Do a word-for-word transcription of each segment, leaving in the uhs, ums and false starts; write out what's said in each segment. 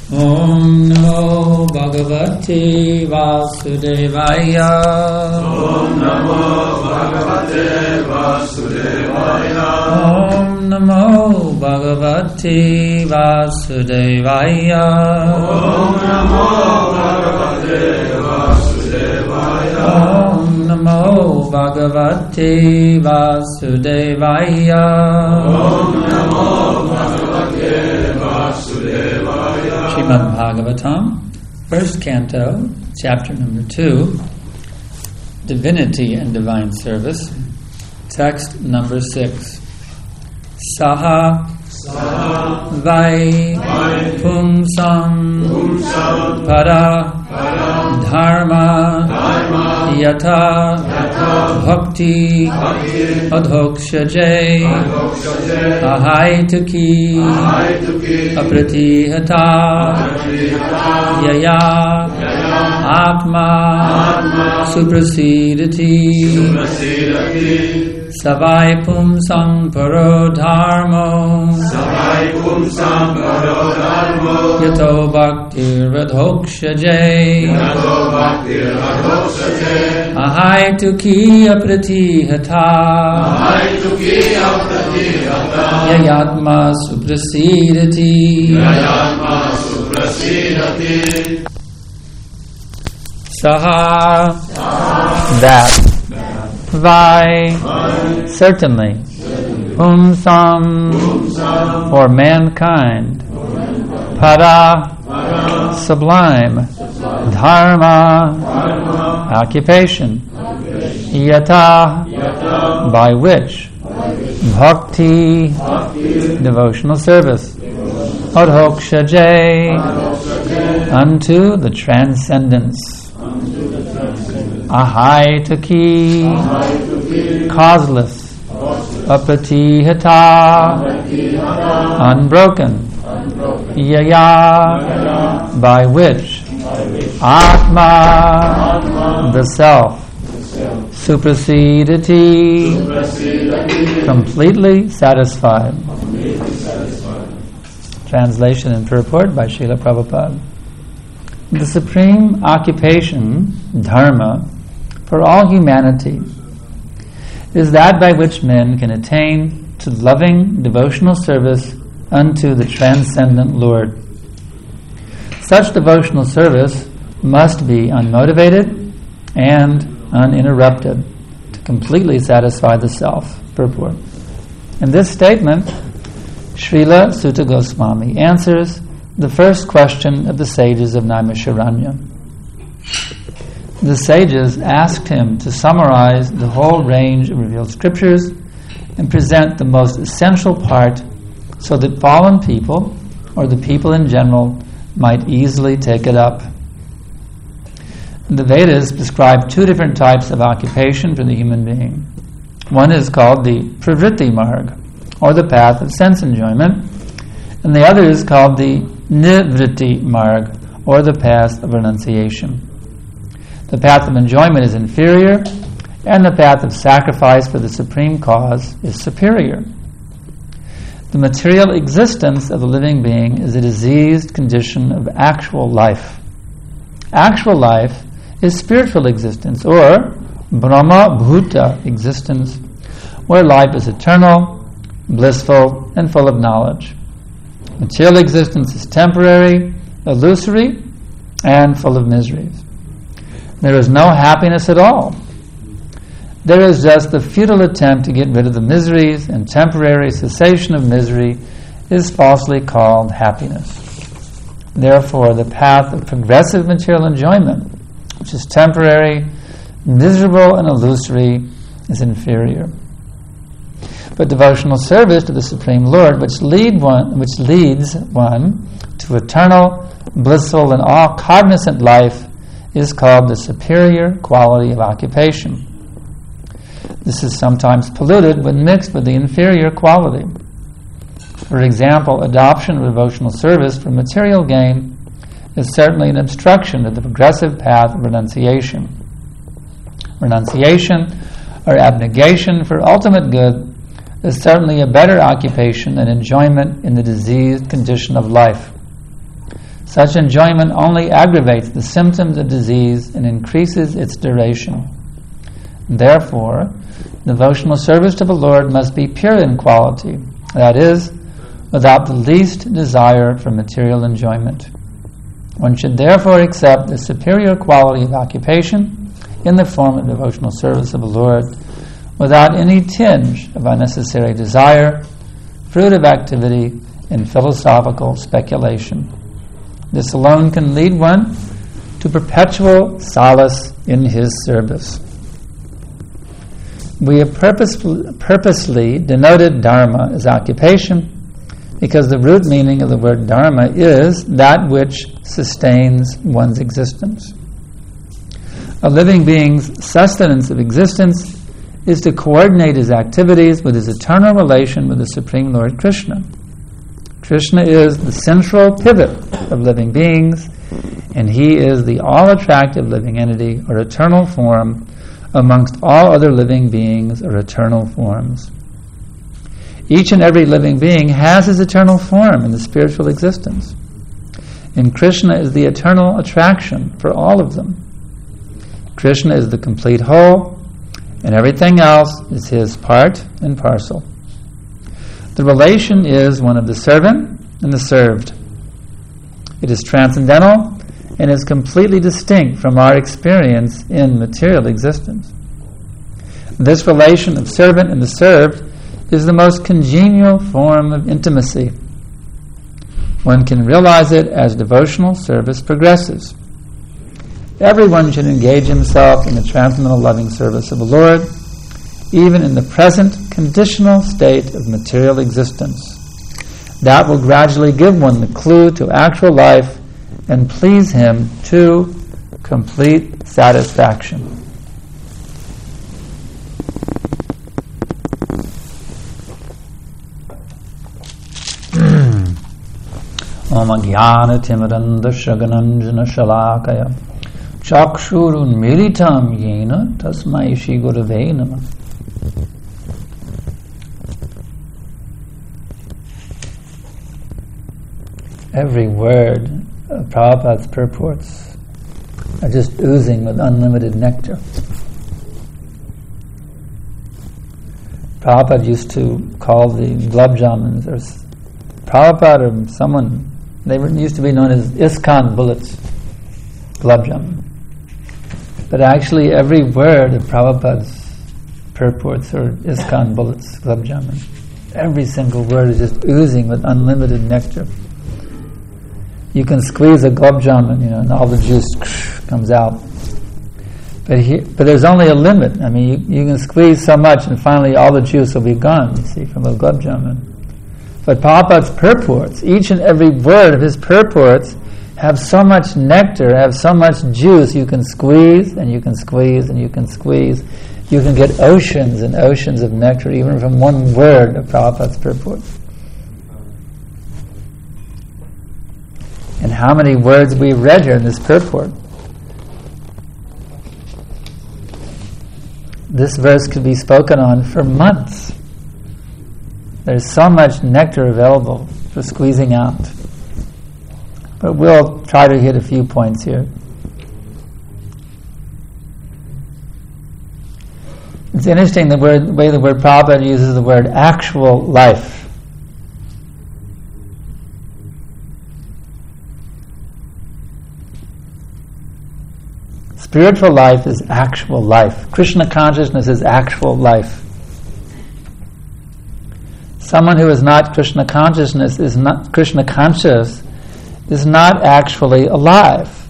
Om Namo Bhagavate Vasudevaya. Om Namo Bhagavate Vasudevaya. Om Namo Bhagavate Vasudevaya. Om Namo Bhagavate Vasudevaya. Om Namo Bhagavate Vasudevaya. Om Namo Bhagavate Vasudevaya. Srimad Bhagavatam, first canto, chapter number two, Divinity and Divine Service, text number six. Saha, Saha Vai, Vai Pumsam, Pumsam Para, Para Dharma, Dharma Yata, Yata Bhakti, Bhakti Adhokshaje, Adhokshaje Ahaituki, Ahaituki Apratihata, Apratihata Yaya, Yaya Atma, Atma Suprasidati, Suprasidati Savai Pumsam Paro Dharmo, Savai Pumsam Paro Dharmo Yato Bhaktir Adhokshaje, Yato Bhaktir Adhokshaje Ahaituki Apratihata, Ahaituki Apratihata Yayatma Suprasidati, Yayatma Suprasidati Saha, that, Vai, certainly, Pumsam, for mankind, Para, sublime, Dharma, occupation, Yata, by which, Bhakti, devotional service, Adhokshaje, unto the transcendence, Ahaituki, causeless, Apratihata, unbroken, Yaya, by which, Atma, the self, Suprasidati, completely satisfied. Translation and purport by Srila Prabhupada. The supreme occupation, dharma, for all humanity is that by which men can attain to loving devotional service unto the transcendent Lord. Such devotional service must be unmotivated and uninterrupted to completely satisfy the self. Purport. In this statement, Srila Sutta Goswami answers the first question of the sages of Naimisharanya. The sages asked him to summarize the whole range of revealed scriptures and present the most essential part so that fallen people, or the people in general, might easily take it up. The Vedas describe two different types of occupation for the human being. One is called the Pravritti Marg, or the path of sense enjoyment, and the other is called the Nivritti Marg, or the path of renunciation. The path of enjoyment is inferior, and the path of sacrifice for the supreme cause is superior. The material existence of the living being is a diseased condition of actual life. Actual life is spiritual existence, or Brahma Bhuta existence, where life is eternal, blissful, and full of knowledge. Material existence is temporary, illusory, and full of miseries. There is no happiness at all. There is just the futile attempt to get rid of the miseries, and temporary cessation of misery is falsely called happiness. Therefore, the path of progressive material enjoyment, which is temporary, miserable, and illusory, is inferior. But devotional service to the Supreme Lord, which lead one, which leads one to eternal, blissful, and all-cognizant life, is called the superior quality of occupation. This is sometimes polluted when mixed with the inferior quality. For example, adoption of devotional service for material gain is certainly an obstruction to the progressive path of renunciation. Renunciation, or abnegation for ultimate good, is certainly a better occupation and enjoyment in the diseased condition of life. Such enjoyment only aggravates the symptoms of disease and increases its duration. Therefore, devotional service to the Lord must be pure in quality, that is, without the least desire for material enjoyment. One should therefore accept the superior quality of occupation in the form of devotional service of the Lord without any tinge of unnecessary desire, fruit of activity, and philosophical speculation. This alone can lead one to perpetual solace in his service. We have purposefully, purposely denoted dharma as occupation because the root meaning of the word dharma is that which sustains one's existence. A living being's sustenance of existence is to coordinate his activities with his eternal relation with the Supreme Lord Krishna. Krishna is the central pivot of living beings, and he is the all-attractive living entity or eternal form amongst all other living beings or eternal forms. Each and every living being has his eternal form in the spiritual existence, and Krishna is the eternal attraction for all of them. Krishna is the complete whole, and everything else is his part and parcel. The relation is one of the servant and the served. It is transcendental and is completely distinct from our experience in material existence. This relation of servant and the served is the most congenial form of intimacy. One can realize it as devotional service progresses. Everyone should engage himself in the transcendental loving service of the Lord, even in the present conditional state of material existence. That will gradually give one the clue to actual life and please him to complete satisfaction. Om Jnana Timiranda Shagananjana Shalakaya Chakshurun Militam Yena Tasmai Shri Gurave Namah. Every word of Prabhupada's purports are just oozing with unlimited nectar. Prabhupada used to call the gulab jamans, or Prabhupada or someone, they were, used to be known as ISKCON bullets, gulab jamun. But actually every word of Prabhupada's purports are ISKCON bullets, gulab jamun. Every single word is just oozing with unlimited nectar. You can squeeze a gulab jamun, you know, and all the juice comes out. But he, but there's only a limit. I mean, you, you can squeeze so much, and finally all the juice will be gone, you see, from a gulab jamun. But Prabhupada's purports, each and every word of his purports, have so much nectar, have so much juice, you can squeeze, and you can squeeze, and you can squeeze. You can get oceans and oceans of nectar, even from one word of Prabhupada's purports. And how many words we read here in this purport. This verse could be spoken on for months. There's so much nectar available for squeezing out. But we'll try to hit a few points here. It's interesting the word, the way the word Prabhupada uses the word actual life. Spiritual life is actual life. Krishna consciousness is actual life. Someone who is not Krishna consciousness is not Krishna conscious is not actually alive.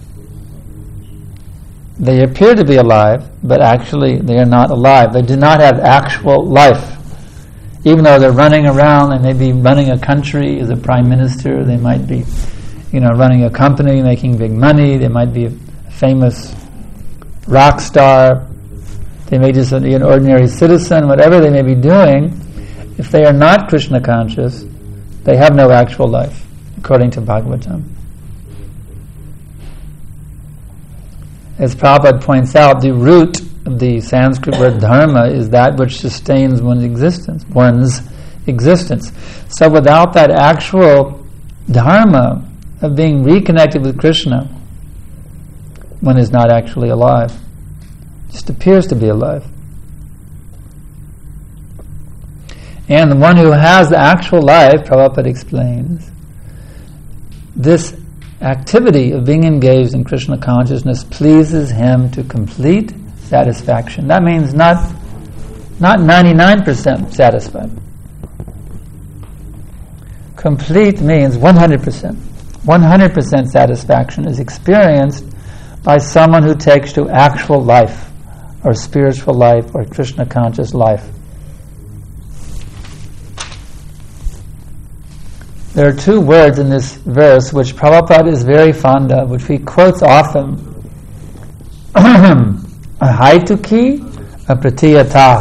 They appear to be alive, but actually they are not alive. They do not have actual life. Even though they're running around, they may be running a country as a prime minister, they might be, you know, running a company, making big money, they might be a famous rock star, they may just be an ordinary citizen, whatever they may be doing, if they are not Krishna conscious, they have no actual life, according to Bhagavatam. As Prabhupada points out, the root of the Sanskrit word dharma is that which sustains one's existence, one's existence. So without that actual dharma of being reconnected with Krishna one is not actually alive. Just appears to be alive. And the one who has the actual life, Prabhupada explains, this activity of being engaged in Krishna consciousness pleases him to complete satisfaction. That means not, not ninety-nine percent satisfied. Complete means one hundred percent. one hundred percent satisfaction is experienced by someone who takes to actual life, or spiritual life, or Krishna conscious life. There are two words in this verse which Prabhupada is very fond of, which he quotes often. Ahaituki, apratiyata.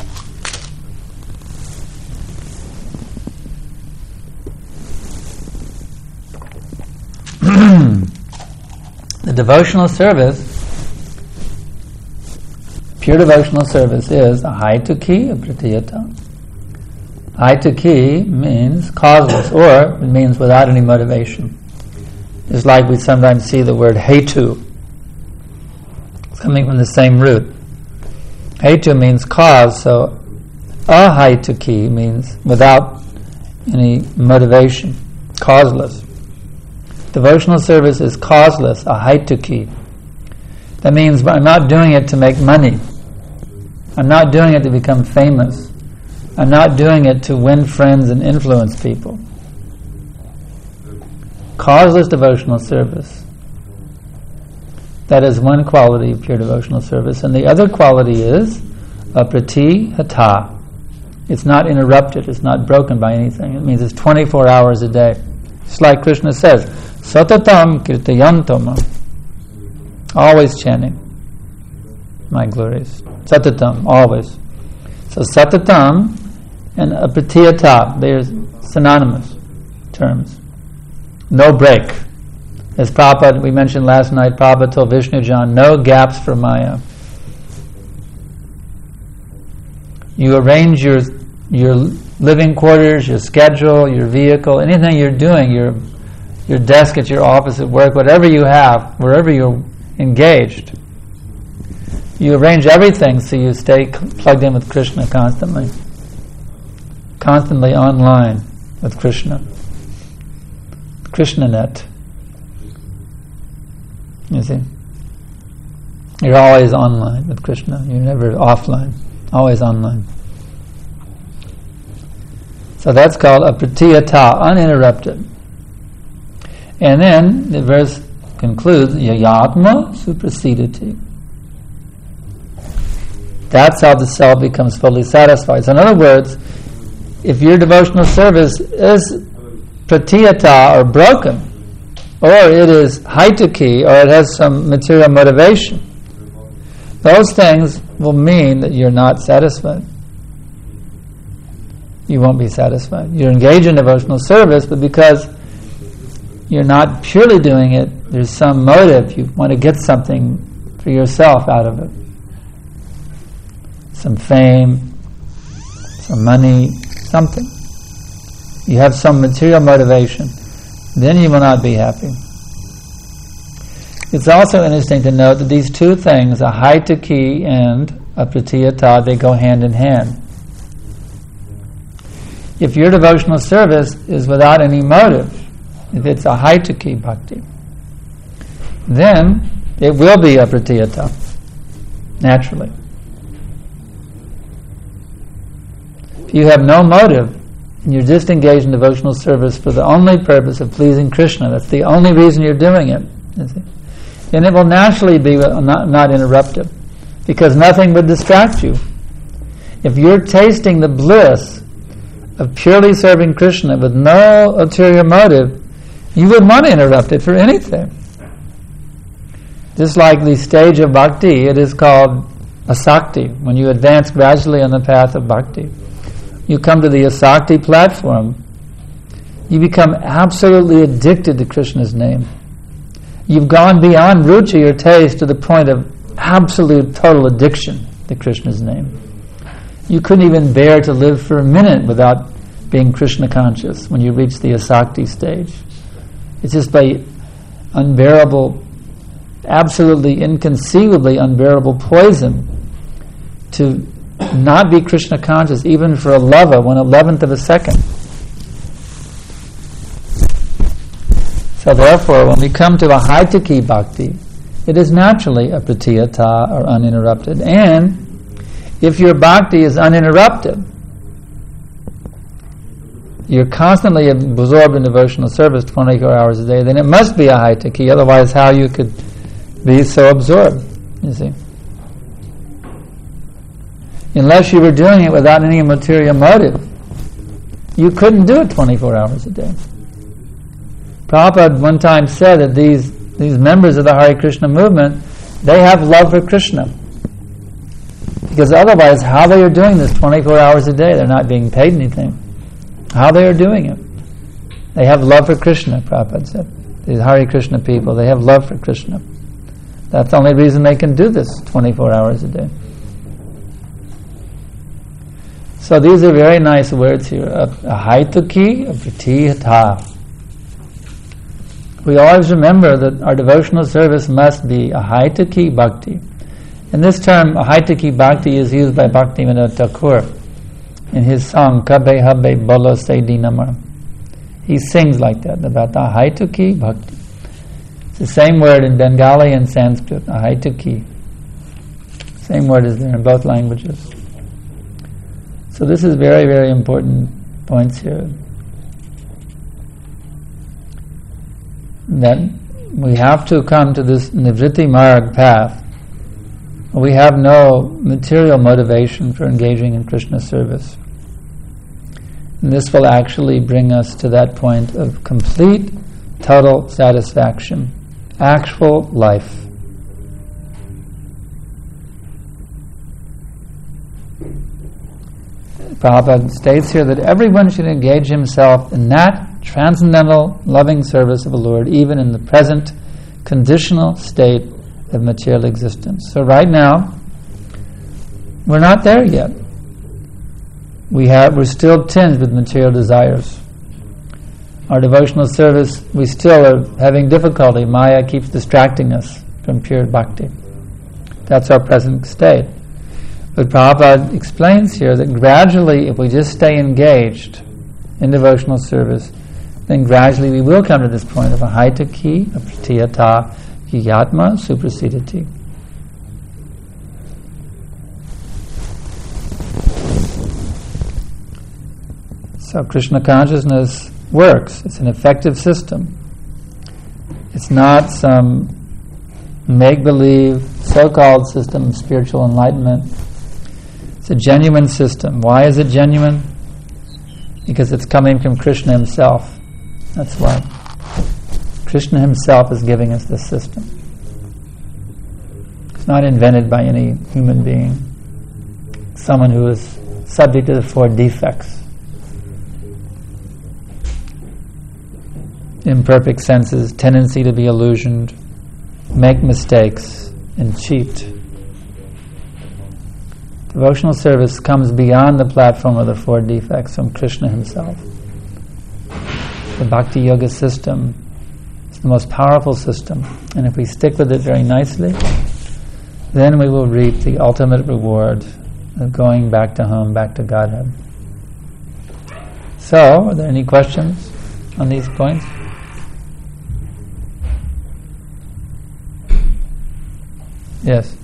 The devotional service, pure devotional service, is ahaituki, apratiyata. Ahaituki means causeless, or it means without any motivation. It's like we sometimes see the word hetu. It's coming from the same root. Hetu means cause, so ahaituki means without any motivation, causeless. Devotional service is causeless, ahaituki. That means I'm not doing it to make money. I'm not doing it to become famous. I'm not doing it to win friends and influence people. Causeless devotional service. That is one quality of pure devotional service. And the other quality is apratihata. It's not interrupted. It's not broken by anything. It means it's twenty-four hours a day. It's like Krishna says, Satatam kirtayantam. Always chanting my glories. Satatam, always. So satatam and apratiyata, they're synonymous terms. No break. As Prabhupada, we mentioned last night, Prabhupada told Vishnujan, no gaps for Maya. You arrange your your living quarters, your schedule, your vehicle, anything you're doing, your your desk at your office at work, whatever you have, wherever you're engaged, you arrange everything so you stay c- plugged in with Krishna constantly. Constantly online with Krishna. KrishnaNet. You see? You're always online with Krishna. You're never offline. Always online. So that's called apratiyata, uninterrupted. And then the verse concludes, yayatma suprasidati. That's how the self becomes fully satisfied. So in other words, if your devotional service is pratiyata, or broken, or it is haituki, or it has some material motivation, those things will mean that you're not satisfied. You won't be satisfied. You're engaged in devotional service, but because you're not purely doing it, there's some motive. You want to get something for yourself out of it. Some fame, some money, something. You have some material motivation. Then you will not be happy. It's also interesting to note that these two things, a haituki and a pratiyata, they go hand in hand. If your devotional service is without any motive, if it's a haituki bhakti, then it will be a pratiyata, naturally. If you have no motive, and you're just engaged in devotional service for the only purpose of pleasing Krishna, that's the only reason you're doing it, you see, then it will naturally be not, not interrupted, because nothing would distract you. If you're tasting the bliss of purely serving Krishna with no ulterior motive, you wouldn't want to interrupt it for anything. Just like the stage of bhakti, it is called asakti. When you advance gradually on the path of bhakti, you come to the asakti platform, you become absolutely addicted to Krishna's name. You've gone beyond ruchi, or taste, to the point of absolute total addiction to Krishna's name. You couldn't even bear to live for a minute without being Krishna conscious when you reach the asakti stage. It's just by unbearable, absolutely inconceivably unbearable poison to not be Krishna conscious even for a lava, one eleventh of a second. So therefore, when we come to a Haitaki bhakti, it is naturally a pratiyata, or uninterrupted. And if your bhakti is uninterrupted, you're constantly absorbed in devotional service twenty-four hours a day, then it must be a Haitaki, otherwise how you could be so absorbed, you see. Unless you were doing it without any material motive, you couldn't do it twenty-four hours a day. Prabhupada one time said that these, these members of the Hare Krishna movement, they have love for Krishna. Because otherwise, how they are doing this twenty-four hours a day, they're not being paid anything. How they are doing it. They have love for Krishna, Prabhupada said. These Hare Krishna people, they have love for Krishna. That's the only reason they can do this twenty-four hours a day. So these are very nice words here. A, a haituki, a pratiyata. We always remember that our devotional service must be a haituki bhakti. And this term, a haituki bhakti, is used by Bhaktivinoda Thakur in his song, Kabe Habe Bolo Se Dinamar. He sings like that, about the haituki bhakti. It's the same word in Bengali and Sanskrit, a haituki. Same word is there in both languages. So this is very, very important points here. That we have to come to this Nivritti Marg path. We have no material motivation for engaging in Krishna service. And this will actually bring us to that point of complete, total satisfaction, actual life. Prabhupada states here that everyone should engage himself in that transcendental, loving service of the Lord, even in the present conditional state of material existence. So right now, we're not there yet. We have, we're still tinged with material desires. Our devotional service, we still are having difficulty. Maya keeps distracting us from pure bhakti. That's our present state. But Prabhupada explains here that gradually, if we just stay engaged in devotional service, then gradually we will come to this point of a haitaki, a pratiyata, yatma, suprasidati. So Krishna consciousness works. It's an effective system. It's not some make-believe, so-called system of spiritual enlightenment. It's a genuine system. Why is it genuine? Because it's coming from Krishna himself. That's why. Krishna himself is giving us this system. It's not invented by any human being. Someone who is subject to the four defects. Imperfect senses, tendency to be illusioned, make mistakes, and cheat. Devotional service comes beyond the platform of the four defects from Krishna himself. The Bhakti Yoga system is the most powerful system, and if we stick with it very nicely, then we will reap the ultimate reward of going back to home, back to Godhead. So, are there any questions on these points? Yes.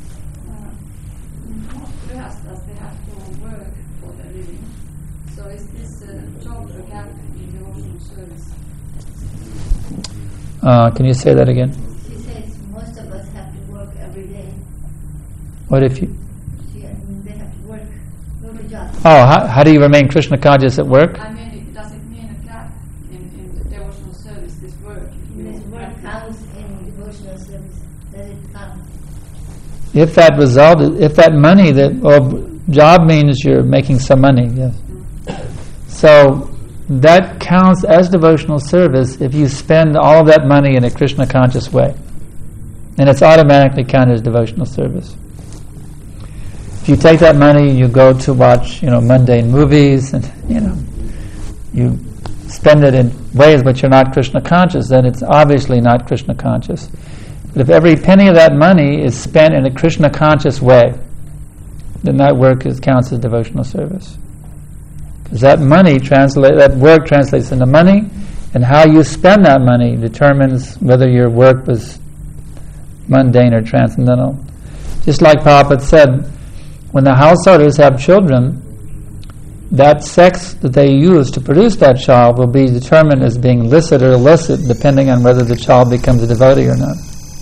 Uh, can you say that again? She says most of us have to work every day. What if you... She, I mean, they have to work, go to job. Oh, how, how do you remain Krishna conscious at work? I mean, it doesn't mean a gap in, in the devotional service, this work. This work counts in devotional service. Does it count? If that result, if that money, that well, job means you're making some money, yes. So that counts as devotional service if you spend all of that money in a Krishna conscious way. And it's automatically counted as devotional service. If you take that money, you go to watch, you know, mundane movies, and you know, you spend it in ways which are not Krishna conscious, then it's obviously not Krishna conscious. But if every penny of that money is spent in a Krishna conscious way, then that work is, counts as devotional service. Because that money translate, that work translates into money, and how you spend that money determines whether your work was mundane or transcendental. Just like Prabhupada said, when the householders have children, that sex that they use to produce that child will be determined as being licit or illicit depending on whether the child becomes a devotee or not.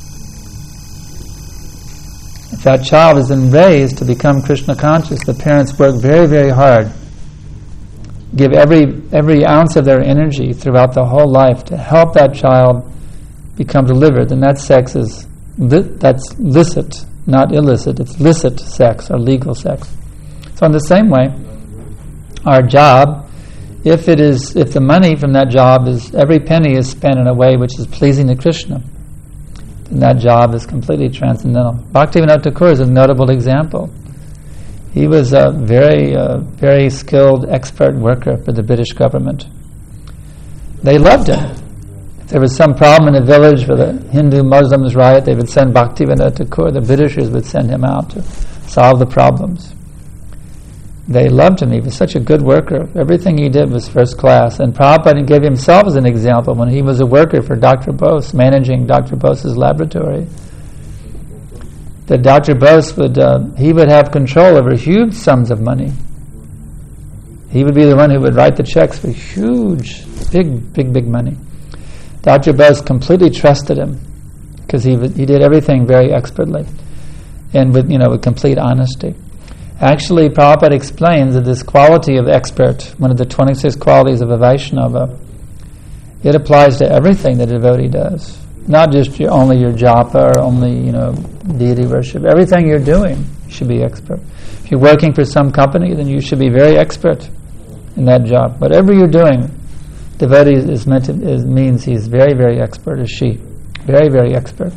If that child is then raised to become Krishna conscious, the parents work very, very hard, give every every ounce of their energy throughout the whole life to help that child become delivered, then that sex is li- that's licit, not illicit. It's licit sex or legal sex. So in the same way, our job, if it is, if the money from that job is, every penny is spent in a way which is pleasing to Krishna, then that job is completely transcendental. Bhaktivinoda Thakur is a notable example. He was a very, uh, very skilled, expert worker for the British government. They loved him. If there was some problem in a village where the Hindu-Muslims riot, they would send Bhaktivinoda Thakur. The Britishers would send him out to solve the problems. They loved him. He was such a good worker. Everything he did was first class. And Prabhupada gave himself as an example when he was a worker for Doctor Bose, managing Doctor Bose's laboratory. That Doctor Bose would, uh, he would have control over huge sums of money. He would be the one who would write the checks for huge, big, big, big money. Doctor Bose completely trusted him because he he did everything very expertly and with, you know, with complete honesty. Actually, Prabhupada explains that this quality of expert, one of the twenty-six qualities of a Vaishnava, it applies to everything that a devotee does. Not just your, only your japa or only, you know, deity worship. Everything you're doing, you should be expert. If you're working for some company, then you should be very expert in that job. Whatever you're doing, devotee is meant to, is, means he's very, very expert, is she. Very, very expert.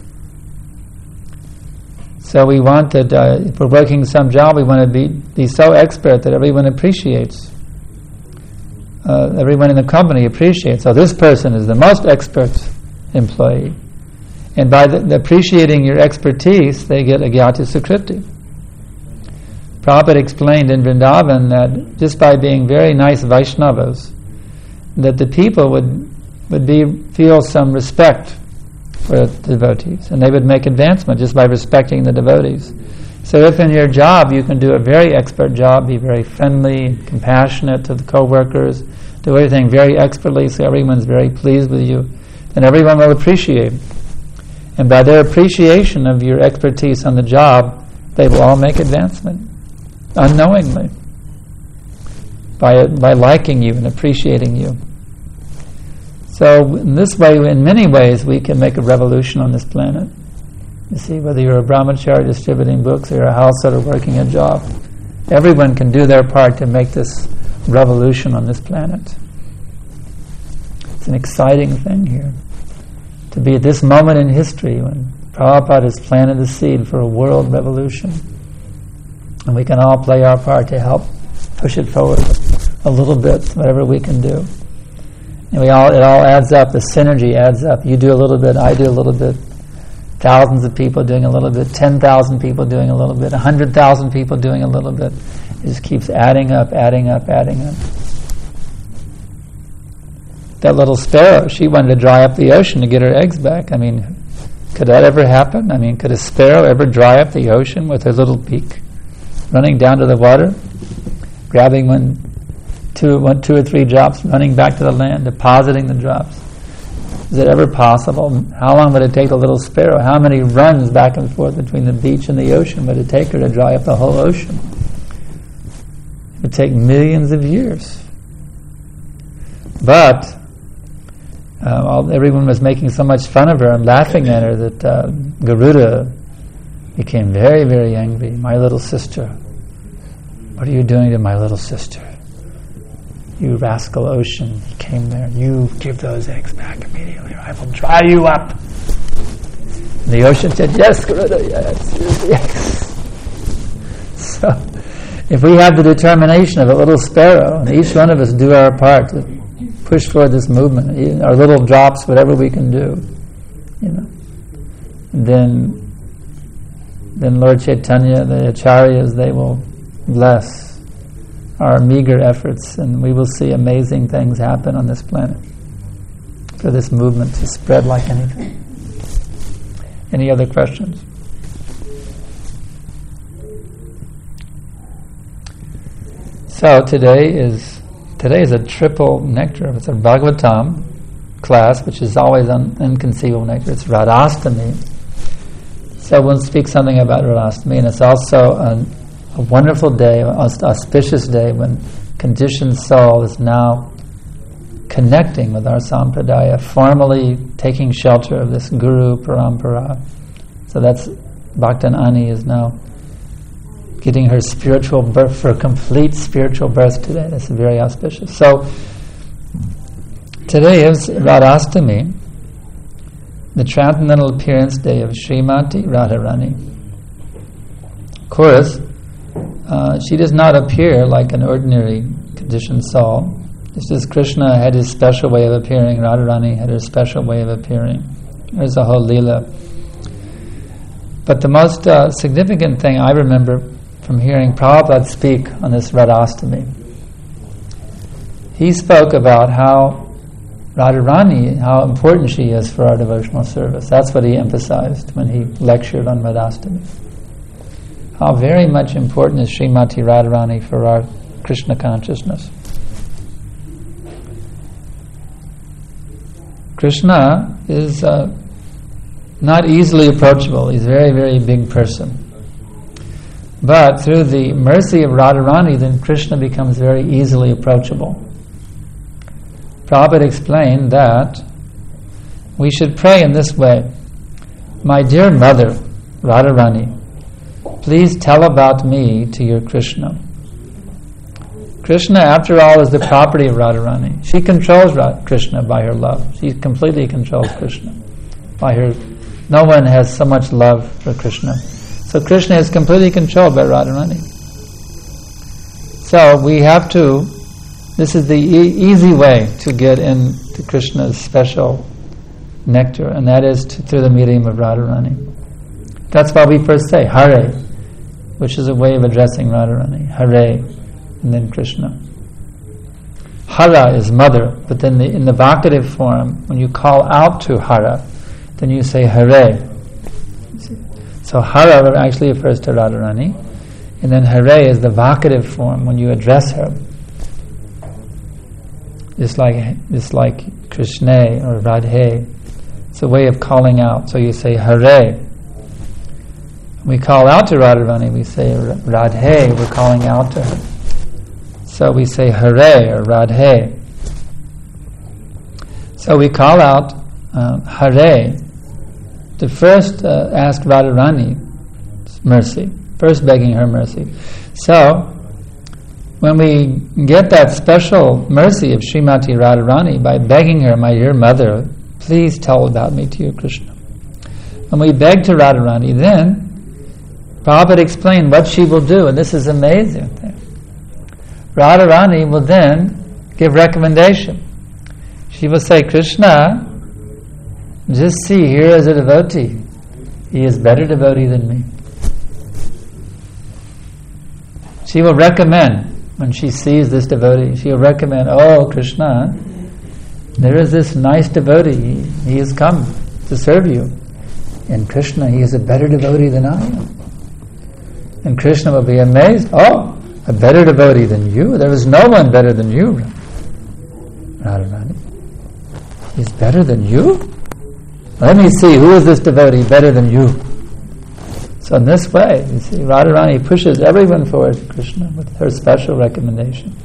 So we want that, uh, if we're working some job, we want to be, be so expert that everyone appreciates. Uh, everyone in the company appreciates. So this person is the most expert employee. And by the, the appreciating your expertise, they get agyata sukriti. Prabhupada explained in Vrindavan that just by being very nice Vaishnavas, that the people would would be feel some respect for the devotees, and they would make advancement just by respecting the devotees. So if in your job you can do a very expert job, be very friendly, compassionate to the co-workers, do everything very expertly so everyone's very pleased with you, then everyone will appreciate. And by their appreciation of your expertise on the job, they will all make advancement, unknowingly, by by liking you and appreciating you. So in this way, in many ways, we can make a revolution on this planet. You see, whether you're a brahmachari distributing books or you're a householder working a job, everyone can do their part to make this revolution on this planet. It's an exciting thing here. To be at this moment in history when Prabhupada has planted the seed for a world revolution. And we can all play our part to help push it forward a little bit, whatever we can do. And we all, it all adds up, the synergy adds up. You do a little bit, I do a little bit, thousands of people doing a little bit, ten thousand people doing a little bit, one hundred thousand people doing a little bit. It just keeps adding up, adding up, adding up. That little sparrow, she wanted to dry up the ocean to get her eggs back. I mean, could that ever happen? I mean, could a sparrow ever dry up the ocean with her little beak, running down to the water, grabbing one, two, one, two or three drops, running back to the land, depositing the drops? Is it ever possible? How long would it take a little sparrow? How many runs back and forth between the beach and the ocean would it take her to dry up the whole ocean? It would take millions of years. But uh, all, everyone was making so much fun of her and laughing at her that uh, Garuda became very, very angry. My little sister. What are you doing to my little sister? You rascal ocean. He came there. You give those eggs back immediately or I will dry you up. And the ocean said, yes, Garuda, yes, here's the eggs. So, if we have the determination of a little sparrow, and each one of us do our part to push for this movement. Even our little drops, whatever we can do, you know. And then, then Lord Chaitanya, the acharyas, they will bless our meager efforts, and we will see amazing things happen on this planet for this movement to spread like anything. Any other questions? So today is today is a triple nectar. It's a Bhagavatam class, which is always an inconceivable nectar. It's Radhastami. So we'll speak something about Radhastami, and it's also an, a wonderful day, an auspicious day when conditioned soul is now connecting with our sampradaya, formally taking shelter of this Guru Parampara. So that's Bhaktan Ani is now getting her spiritual birth, for complete spiritual birth today. That's very auspicious. So today is Radhastami, the transcendental appearance day of Srimati Radharani. Of course, uh, she does not appear like an ordinary conditioned soul. Just as Krishna had his special way of appearing, Radharani had her special way of appearing. There's a whole Leela. But the most uh, significant thing I remember from hearing Prabhupada speak on this Radhastami, he spoke about how Radharani, how important she is for our devotional service. That's what he emphasized when he lectured on Radhastami. How very much important is Srimati Radharani for our Krishna consciousness. Krishna is uh, not easily approachable. He's a very, very big person. But through the mercy of Radharani, then Krishna becomes very easily approachable. Prabhupada explained that we should pray in this way: My dear mother, Radharani, please tell about me to your Krishna. Krishna, after all, is the property of Radharani. She controls Ra- Krishna by her love. She completely controls Krishna by her. No one has so much love for Krishna. So Krishna is completely controlled by Radharani. So we have to, this is the e- easy way to get into Krishna's special nectar, and that is to, through the medium of Radharani. That's why we first say Hare, which is a way of addressing Radharani. Hare, and then Krishna. Hara is mother, but then the, in the vocative form, when you call out to Hara, then you say Hare. So Hara actually refers to Radharani, and then Hare is the vocative form when you address her. It's like it's like Krishna or Radhe. It's a way of calling out. So you say Hare. We call out to Radharani, we say Radhe, we're calling out to her. So we say Hare or Radhe. So we call out um, Hare to first uh, ask Radharani mercy, first begging her mercy. So when we get that special mercy of Srimati Radharani by begging her, my dear mother, please tell about me to your Krishna. When we beg to Radharani, then Prabhupada explained what she will do, and this is amazing thing. Radharani will then give recommendation. She will say, Krishna, just see, here is a devotee. He is better devotee than me. She will recommend, when she sees this devotee, she will recommend, oh Krishna, there is this nice devotee. He, he has come to serve you. And Krishna, he is a better devotee than I am. And Krishna will be amazed. Oh, a better devotee than you? There is no one better than you. Radharani. He's better than you? Let me see, who is this devotee better than you? So in this way, you see, Radharani pushes everyone forward to Krishna with her special recommendation.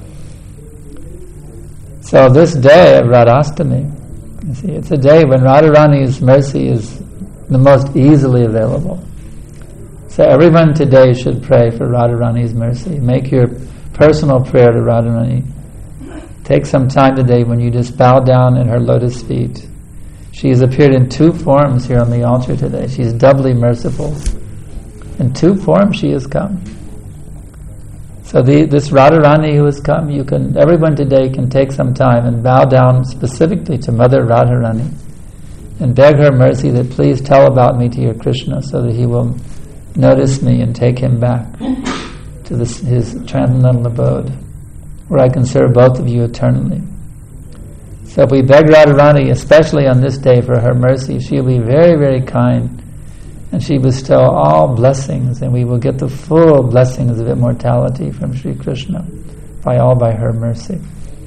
So this day of Radhastami, you see, it's a day when Radharani's mercy is the most easily available. So everyone today should pray for Radharani's mercy. Make your personal prayer to Radharani. Take some time today when you just bow down in her lotus feet. She has appeared in two forms here on the altar today. She is doubly merciful. In two forms she has come. So the, this Radharani who has come, you can, everyone today can take some time and bow down specifically to Mother Radharani and beg her mercy that please tell about me to your Krishna so that he will notice me and take him back to this, his transcendental abode where I can serve both of you eternally. So if we beg Radharani, especially on this day, for her mercy, she will be very, very kind and she bestow all blessings, and we will get the full blessings of immortality from Sri Krishna by all by her mercy.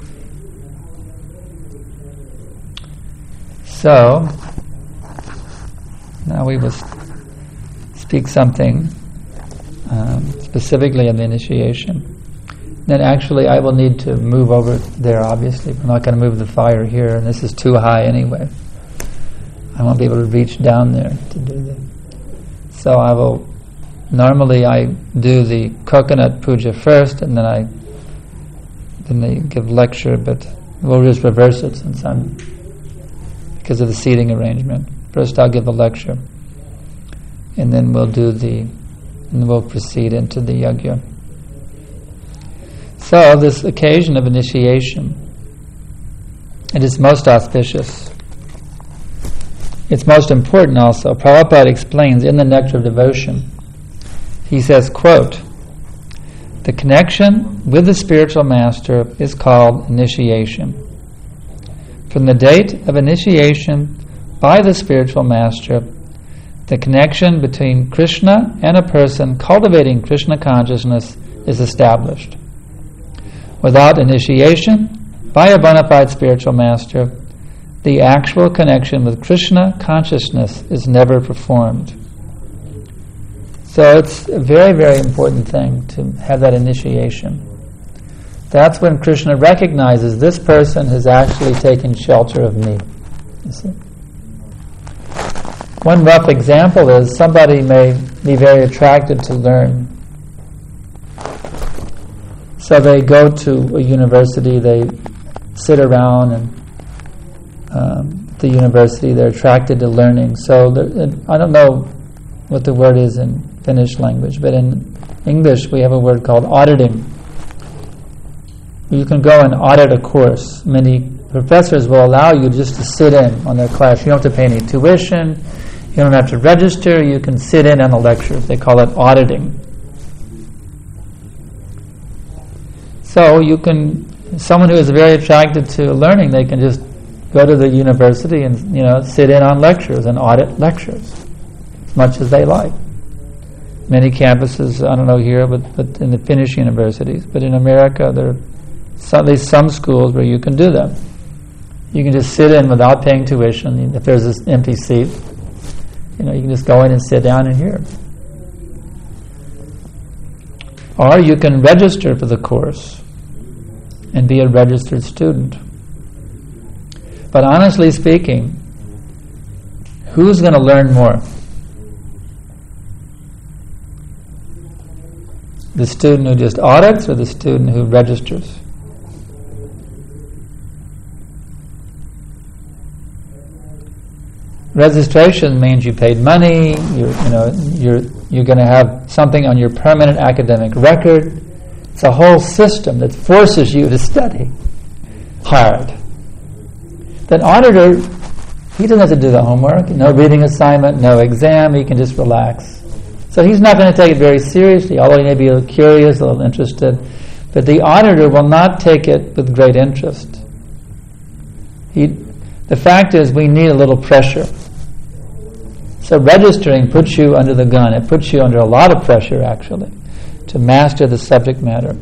So now we will speak something um, specifically on the initiation. Then actually I will need to move over there, obviously. I'm not going to move the fire here, and this is too high anyway. I won't be able to reach down there to do that. So I will, normally I do the coconut puja first, and then I then they give lecture, but we'll just reverse it since I'm, because of the seating arrangement. First I'll give a lecture, and then we'll do the, and we'll proceed into the yajna. So this occasion of initiation, it is most auspicious. It's most important also. Prabhupada explains in the Nectar of Devotion, he says, quote, "The connection with the spiritual master is called initiation. From the date of initiation by the spiritual master, the connection between Krishna and a person cultivating Krishna consciousness is established. Without initiation by a bona fide spiritual master, the actual connection with Krishna consciousness is never performed." So it's a very, very important thing to have that initiation. That's when Krishna recognizes this person has actually taken shelter of me. You see? One rough example is somebody may be very attracted to learn. So they go to a university, they sit around and um, at the university, they're attracted to learning. So I don't know what the word is in Finnish language, but in English we have a word called auditing. You can go and audit a course. Many professors will allow you just to sit in on their class. You don't have to pay any tuition, you don't have to register, you can sit in on the lectures. They call it auditing. So you can, someone who is very attracted to learning, they can just go to the university and, you know, sit in on lectures and audit lectures as much as they like. Many campuses, I don't know here, but, but in the Finnish universities, but in America there are some, at least some schools where you can do that. You can just sit in without paying tuition. If there's an empty seat, you know, you can just go in and sit down and hear. Or you can register for the course and be a registered student. But honestly speaking, who's going to learn more? The student who just audits or the student who registers? Registration means you paid money, you're, you know, you're you're going to have something on your permanent academic record. It's a whole system that forces you to study hard. That auditor, he doesn't have to do the homework, no reading assignment, no exam, he can just relax. So he's not going to take it very seriously, although he may be a little curious, a little interested. But the auditor will not take it with great interest. He, the fact is, we need a little pressure. So registering puts you under the gun. It puts you under a lot of pressure, actually, to master the subject matter.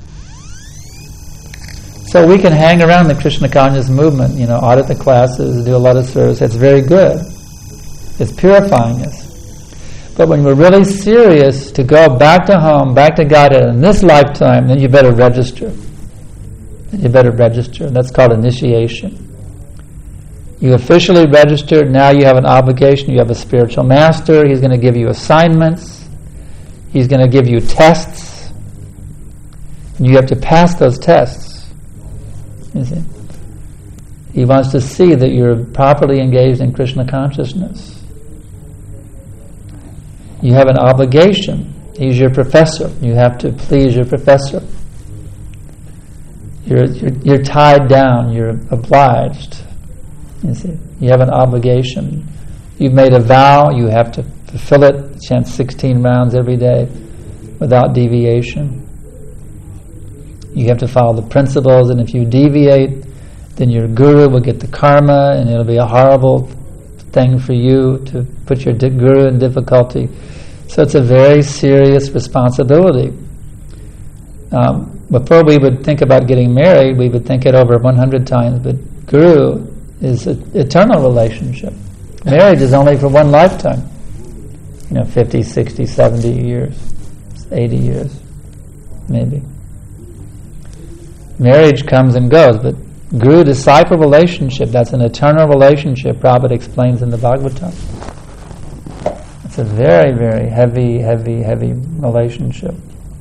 So we can hang around the Krishna consciousness movement, you know, audit the classes, do a lot of service. It's very good. It's purifying us. But when we're really serious to go back to home, back to Godhead in this lifetime, then you better register. Then you better register. That's called initiation. You officially registered, now you have an obligation, you have a spiritual master, he's going to give you assignments, he's going to give you tests, and you have to pass those tests. You see? He wants to see that you're properly engaged in Krishna consciousness. You have an obligation. He's your professor. You have to please your professor. You're, you're, you're tied down. You're obliged. You see, you have an obligation. You've made a vow. You have to fulfill it. Chant sixteen rounds every day without deviation. You have to follow the principles, and if you deviate, then your guru will get the karma, and it'll be a horrible thing for you to put your di- guru in difficulty. So it's a very serious responsibility. Um, before we would think about getting married, we would think it over one hundred times, but guru is an eternal relationship. Marriage is only for one lifetime. You know, fifty, sixty, seventy years, eighty years, maybe. Marriage comes and goes, but guru-disciple relationship, that's an eternal relationship, Prabhupada explains in the Bhagavatam. It's a very, very heavy, heavy, heavy relationship.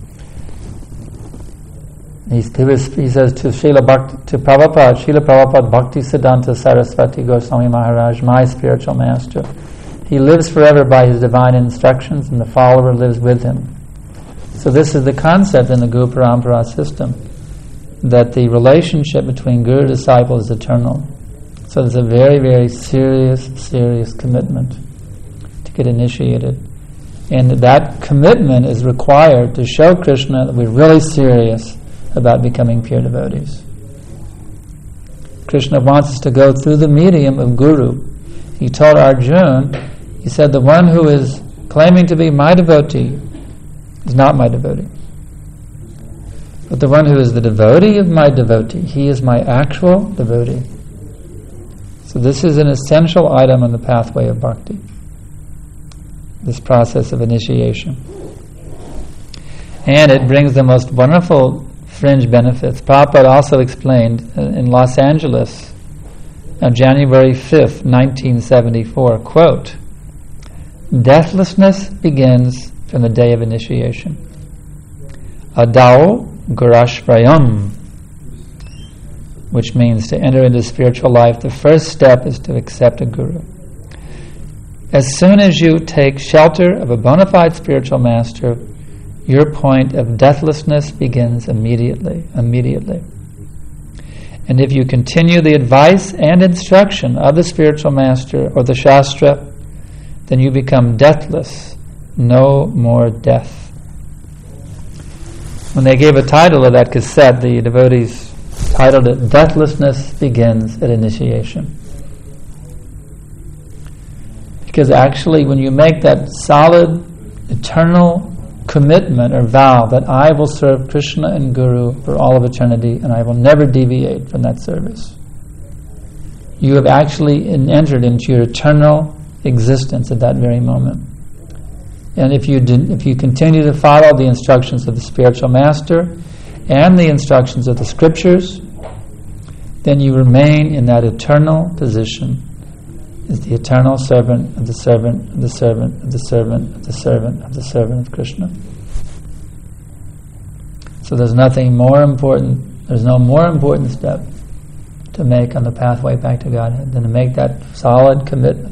He's, he, was, he says to Srila Bhakti, to Prabhupada, Srila Prabhupada Bhakti Siddhanta Saraswati Goswami Maharaj, my spiritual master. He lives forever by his divine instructions, and the follower lives with him. So this is the concept in the Guru Parampara system, that the relationship between guru and disciple is eternal. So there's a very, very serious, serious commitment to get initiated. And that commitment is required to show Krishna that we're really serious about becoming pure devotees. Krishna wants us to go through the medium of guru. He told Arjuna, he said, the one who is claiming to be my devotee is not my devotee. But the one who is the devotee of my devotee, he is my actual devotee. So this is an essential item on the pathway of bhakti, this process of initiation. And it brings the most wonderful fringe benefits. Prabhupada also explained in Los Angeles on January fifth, nineteen seventy-four, quote, deathlessness begins from the day of initiation. Adao Gurashprayam, which means to enter into spiritual life, the first step is to accept a guru. As soon as you take shelter of a bona fide spiritual master, your point of deathlessness begins immediately, immediately. And if you continue the advice and instruction of the spiritual master or the Shastra, then you become deathless, no more death. When they gave a title of that cassette, the devotees titled it, Deathlessness Begins at Initiation. Because actually when you make that solid, eternal commitment or vow that I will serve Krishna and Guru for all of eternity and I will never deviate from that service, you have actually entered into your eternal existence at that very moment. And if you did, if you continue to follow the instructions of the spiritual master and the instructions of the scriptures, then you remain in that eternal position as the eternal servant of the servant of the servant of the servant of the servant of the servant of Krishna. So there's nothing more important, there's no more important step to make on the pathway back to Godhead than to make that solid commitment.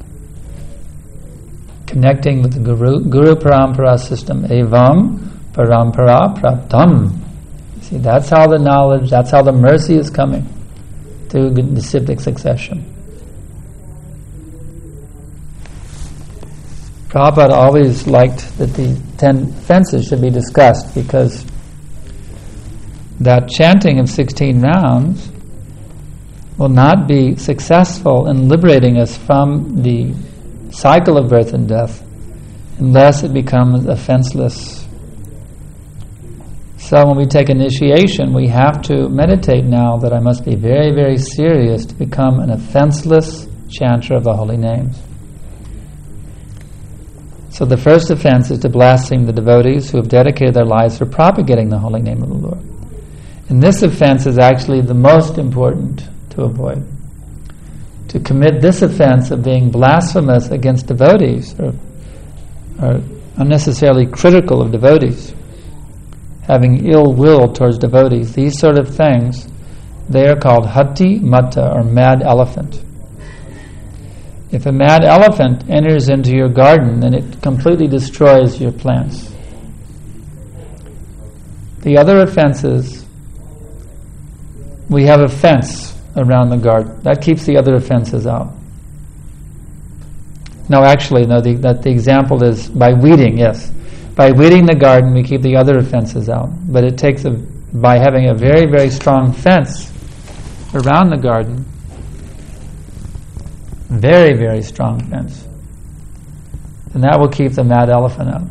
Connecting with the Guru, Guru Parampara system, Evam Parampara Praptam. See, that's how the knowledge, that's how the mercy is coming through the disciplic succession. Prabhupada always liked that the ten offenses should be discussed because that chanting of sixteen rounds will not be successful in liberating us from the cycle of birth and death unless it becomes offenseless. So when we take initiation, we have to meditate now that I must be very, very serious to become an offenseless chanter of the holy names. So the first offense is to blaspheme the devotees who have dedicated their lives for propagating the holy name of the Lord. And this offense is actually the most important to avoid. To commit this offense of being blasphemous against devotees or, or unnecessarily critical of devotees, having ill will towards devotees, these sort of things, they are called hati mata, or mad elephant. If a mad elephant enters into your garden, then it completely destroys your plants. The other offenses, we have a fence around the garden. That keeps the other offenses out. No, actually, no, the, that the example is by weeding, yes. By weeding the garden, we keep the other offenses out. But it takes, a, by having a very, very strong fence around the garden, very, very strong fence, and that will keep the mad elephant out.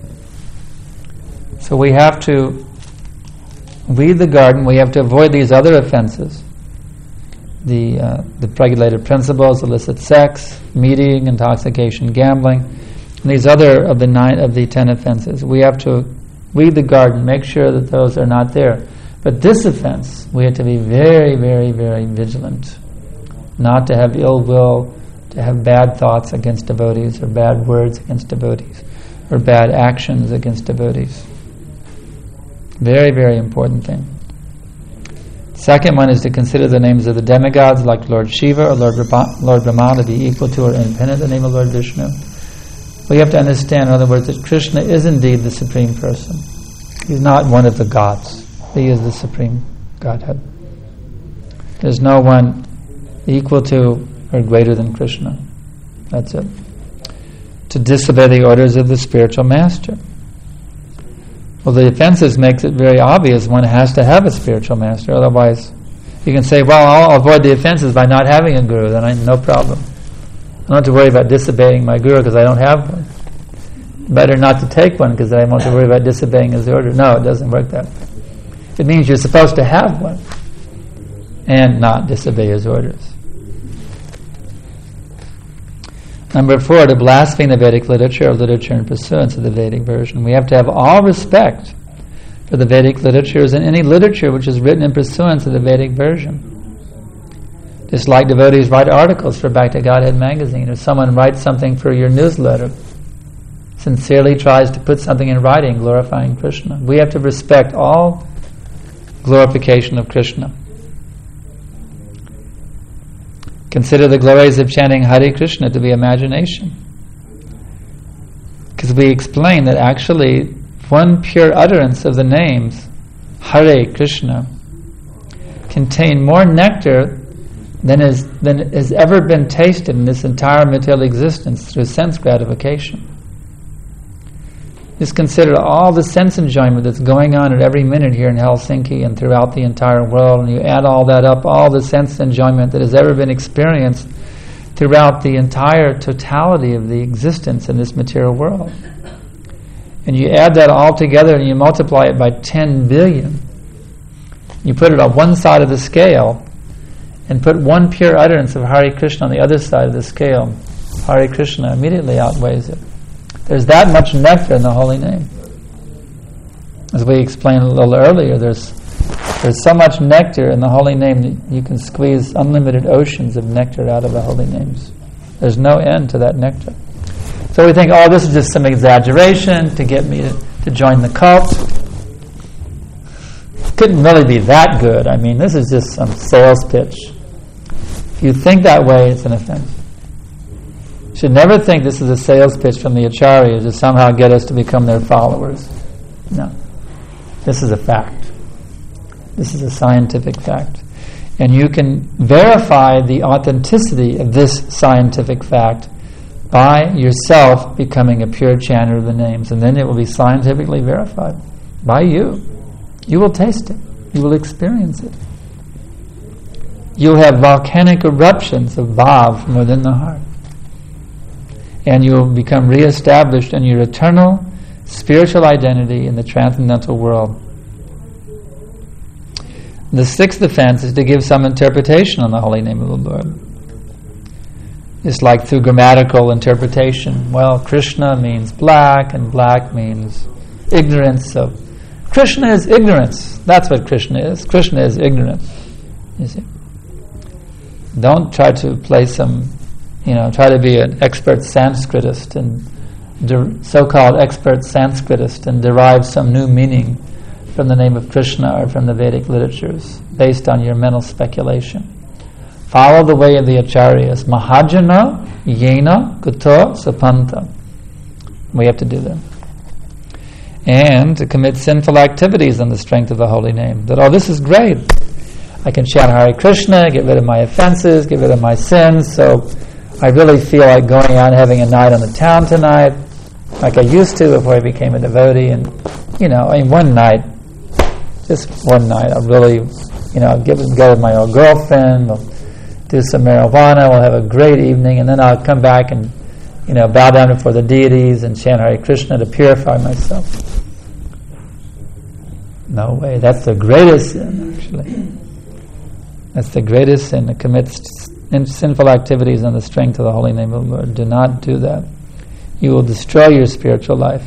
So we have to weed the garden, we have to avoid these other offenses. The uh, the regulated principles, illicit sex, meeting, intoxication, gambling, and these other of the nine of the ten offenses. We have to weed the garden, make sure that those are not there. But this offense, we have to be very, very, very vigilant, not to have ill will, to have bad thoughts against devotees, or bad words against devotees, or bad actions against devotees. Very, very important thing. Second one is to consider the names of the demigods like Lord Shiva or Lord, Brahma, Lord Brahma to be equal to or independent of the name of Lord Vishnu. We have to understand, in other words, that Krishna is indeed the Supreme Person. He's not one of the gods. He is the Supreme Godhead. There's no one equal to or greater than Krishna. That's it. To disobey the orders of the spiritual master. Well, the offenses makes it very obvious one has to have a spiritual master. Otherwise, you can say, well, I'll avoid the offenses by not having a guru. Then I no problem. I don't have to worry about disobeying my guru because I don't have one. Better not to take one because I won't have to worry about disobeying his order. No, it doesn't work that way. It means you're supposed to have one and not disobey his orders. Number four, to blaspheme the Vedic literature or literature in pursuance of the Vedic version. We have to have all respect for the Vedic literatures and any literature which is written in pursuance of the Vedic version. Just like devotees write articles for Back to Godhead magazine, or someone writes something for your newsletter, sincerely tries to put something in writing glorifying Krishna. We have to respect all glorification of Krishna. Consider the glories of chanting Hare Krishna to be imagination. Because we explain that actually one pure utterance of the names Hare Krishna contain more nectar than is than has ever been tasted in this entire material existence through sense gratification. Just consider all the sense enjoyment that's going on at every minute here in Helsinki and throughout the entire world, and you add all that up, all the sense enjoyment that has ever been experienced throughout the entire totality of the existence in this material world. And you add that all together and you multiply it by ten billion. You put it on one side of the scale and put one pure utterance of Hare Krishna on the other side of the scale. Hare Krishna immediately outweighs it. There's that much nectar in the holy name. As we explained a little earlier, there's there's so much nectar in the holy name that you can squeeze unlimited oceans of nectar out of the holy names. There's no end to that nectar. So we think, oh, this is just some exaggeration to get me to, to join the cult. It couldn't really be that good. I mean, this is just some sales pitch. If you think that way, it's an offense. You should never think this is a sales pitch from the acharyas to somehow get us to become their followers. No. This is a fact. This is a scientific fact. And you can verify the authenticity of this scientific fact by yourself becoming a pure chanter of the names. And then it will be scientifically verified by you. You will taste it. You will experience it. You'll have volcanic eruptions of bhav from within the heart. And you will become re-established in your eternal spiritual identity in the transcendental world. The sixth offense is to give some interpretation on the holy name of the Lord. It's like through grammatical interpretation. Well, Krishna means black, and black means ignorance. So Krishna is ignorance. That's what Krishna is. Krishna is ignorance. You see? Don't try to play some, you know, try to be an expert Sanskritist and de- so-called expert Sanskritist and derive some new meaning from the name of Krishna or from the Vedic literatures based on your mental speculation. Follow the way of the acharyas. Mahajana, yena, kuto, sapanta. We have to do that. and to commit sinful activities on the strength of the holy name. That, oh, this is great. I can chant Hare Krishna, get rid of my offenses, get rid of my sins, so I really feel like going out and having a night on the town tonight, like I used to before I became a devotee. And, you know, I mean, one night, just one night, I'll really, you know, I'll get, go with my old girlfriend, we'll do some marijuana, we'll have a great evening, and then I'll come back and, you know, bow down before the deities and chant Hare Krishna to purify myself. No way. That's the greatest sin, actually. That's the greatest sin, to commit sinful activities on the strength of the holy name of the Lord. Do not do that. You will destroy your spiritual life.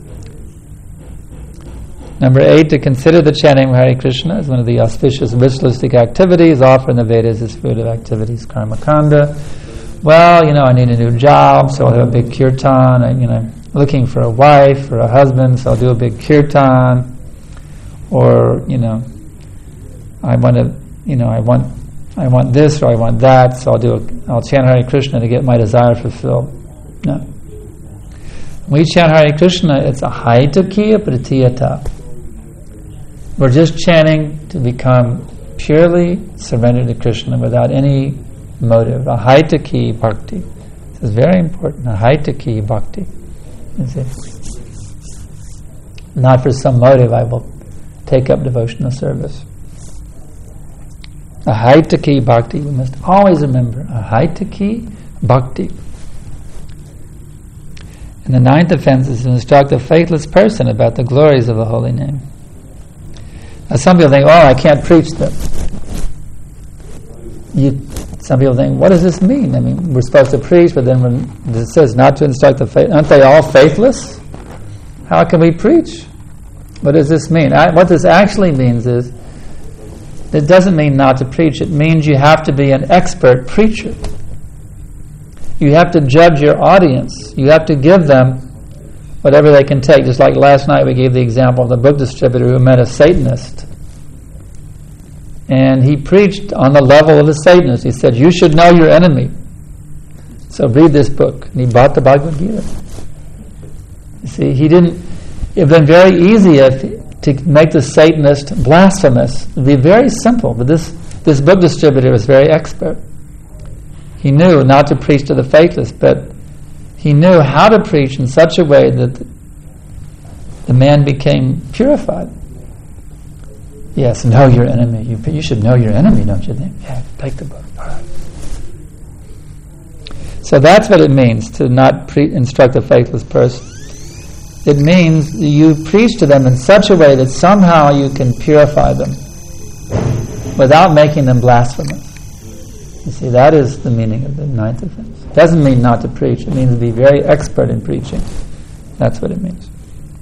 Number eight, to consider the chanting of Hare Krishna as one of the auspicious ritualistic activities offered in the Vedas as fruit of activities, karma kanda. Well, you know, I need a new job, so I'll have a big kirtan. I, you know, looking for a wife or a husband, so I'll do a big kirtan. Or, you know, I want to, you know, I want, I want this or I want that, so I'll do, a, I'll chant Hare Krishna to get my desire fulfilled. No. When we chant Hare Krishna, it's a haitukiya pratiyata. We're just chanting to become purely surrendered to Krishna without any motive. A haituki bhakti. This is very important. A haituki bhakti. Is it? Not for some motive, I will take up devotional service. A haituki bhakti. We must always remember. A haituki bhakti. And the ninth offense is to instruct a faithless person about the glories of the holy name. Now some people think, oh, I can't preach them. You, some people think, what does this mean? I mean, we're supposed to preach, but then when it says not to instruct the faith, aren't they all faithless? How can we preach? What does this mean? I, what this actually means is, it doesn't mean not to preach. It means you have to be an expert preacher. You have to judge your audience. You have to give them whatever they can take. Just like last night we gave the example of the book distributor who met a Satanist. And he preached on the level of a Satanist. He said, you should know your enemy. So read this book. And he bought the Bhagavad Gita. You see, he didn't... It would have been very easy if, to make the Satanist blasphemous. It would be very simple. But this, this book distributor was very expert. He knew not to preach to the faithless, but he knew how to preach in such a way that the man became purified. Yes, know your enemy. You, you should know your enemy, don't you think? Yeah, take the book. All right. So that's what it means to not pre- instruct a faithless person. It means you preach to them in such a way that somehow you can purify them without making them blasphemous. You see, that is the meaning of the ninth offense. It doesn't mean not to preach. It means to be very expert in preaching. That's what it means.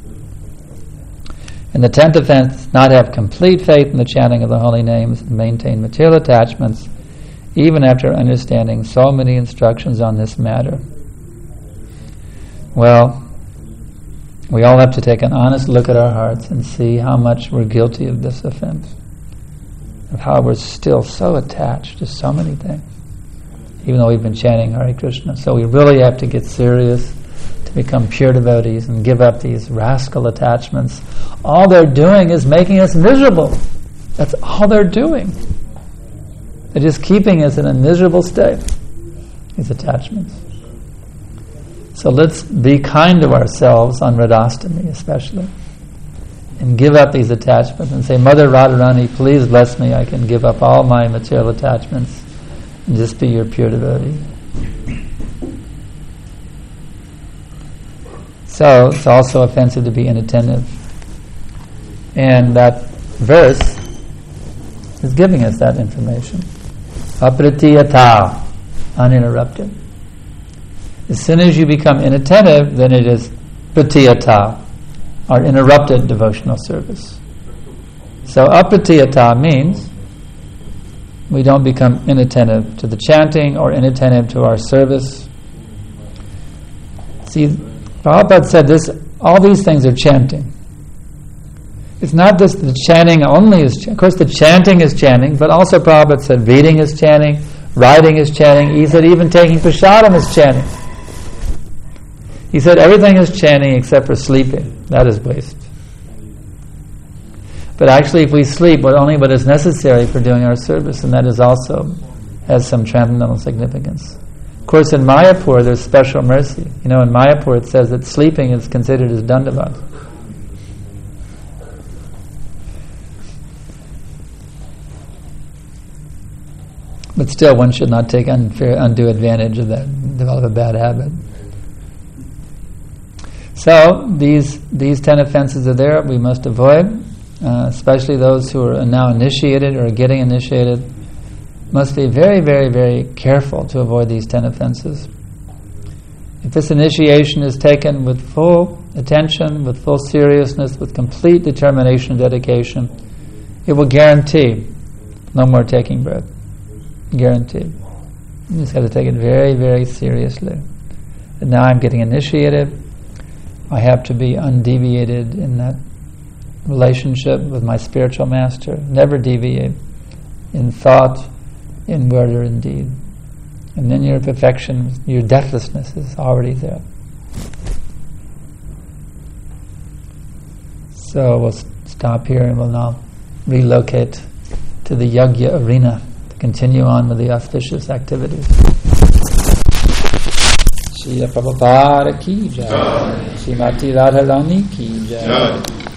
And the tenth offense, not have complete faith in the chanting of the holy names and maintain material attachments even after understanding so many instructions on this matter. Well, we all have to take an honest look at our hearts and see how much we're guilty of this offense, of how we're still so attached to so many things, even though we've been chanting Hare Krishna. So we really have to get serious to become pure devotees and give up these rascal attachments. All they're doing is making us miserable. That's all they're doing. They're just keeping us in a miserable state, these attachments. So let's be kind to ourselves on Radhastami especially, and give up these attachments and say, Mother Radharani, please bless me. I can give up all my material attachments and just be your pure devotee. So it's also offensive to be inattentive. And that verse is giving us that information. Apratiyata, uninterrupted. As soon as you become inattentive, then it is pratiyata, or interrupted devotional service. So apratiyata means we don't become inattentive to the chanting or inattentive to our service. See, Prabhupada said this, all these things are chanting. It's not just the chanting only is chanting. Of course the chanting is chanting, but also Prabhupada said reading is chanting, writing is chanting. He said even taking prasadam is chanting. He said everything is chanting except for sleeping. That is waste. But actually, if we sleep, what only what is necessary for doing our service, and that is also has some transcendental significance. Of course, in Mayapur, there's special mercy. You know, in Mayapur, it says that sleeping is considered as dandavat. But still, one should not take unfair, undue advantage of that, develop a bad habit. So, these these ten offenses are there, we must avoid, uh, especially those who are now initiated or getting initiated, must be very, very, very careful to avoid these ten offenses. If this initiation is taken with full attention, with full seriousness, with complete determination and dedication, it will guarantee no more taking breath. Guaranteed. You just have to take it very, very seriously. And now I'm getting initiated. I have to be undeviated in that relationship with my spiritual master. Never deviate in thought, in word, or in deed. And then your perfection, your deathlessness is already there. So we'll stop here and we'll now relocate to the Yajna arena. Continue on with the auspicious activities. Srila Prabhupada ki jai. Srimati Radharani ki jai.